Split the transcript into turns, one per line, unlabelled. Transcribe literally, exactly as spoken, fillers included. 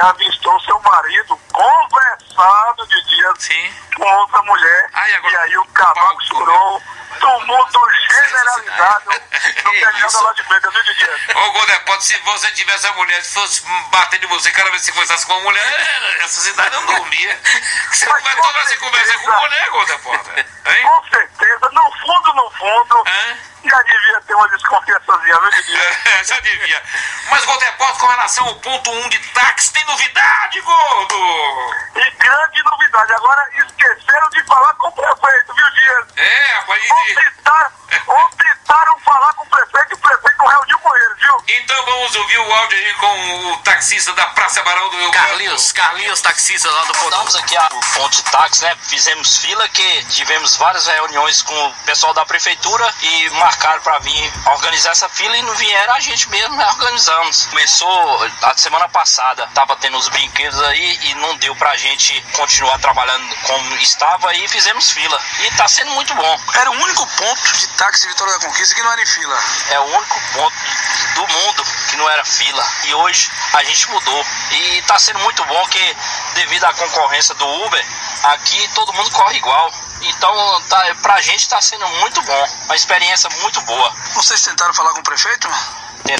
avistou seu marido conversando de dia
Sim.
com outra mulher.
Ai, agora,
e aí o cavalo chorou. Tumulto generalizado no terminal lá de Breda, viu, Didi?
Ô, Godepode, se você tivesse a mulher, se fosse batendo em você, cada vez que você conversasse com uma mulher, essa cidade não dormia. Você
Mas
vai
com
toda vez que conversa com mulher, Godepode. Hein?
Com certeza, no fundo, no fundo,
Hã?
já devia ter uma desconfiançazinha, viu, Didi?
É, já devia. Mas, Godepode, com relação ao ponto um de táxi, tem novidade, Godo?
E grande novidade, agora esqueceram de falar com o prefeito, viu, Dias?
É, rapaz.
Omitaram, omitaram falar com o prefeito e o prefeito reuniu com eles, viu?
Então vamos ouvir o áudio aí com o taxista da Praça Barão do Rio
Carlinhos, Carlinhos, taxista lá do ponto. Estamos aqui ao ponto de táxi, né? Fizemos fila, que tivemos várias reuniões com o pessoal da prefeitura e marcaram para vir organizar essa fila e não vieram, a gente mesmo né, organizamos. Começou a semana passada, tava tendo os brinquedos aí e não deu pra gente continuar trabalhando como estava e fizemos fila. E tá sendo muito bom.
Era o único ponto de táxi Vitória da Conquista que não era em fila.
É o único ponto do mundo que não era fila. E hoje a gente mudou. E tá sendo muito bom que, devido à concorrência do Uber, aqui todo mundo corre igual. Então, tá, pra gente tá sendo muito bom. Uma experiência muito boa.
Vocês tentaram falar com o prefeito?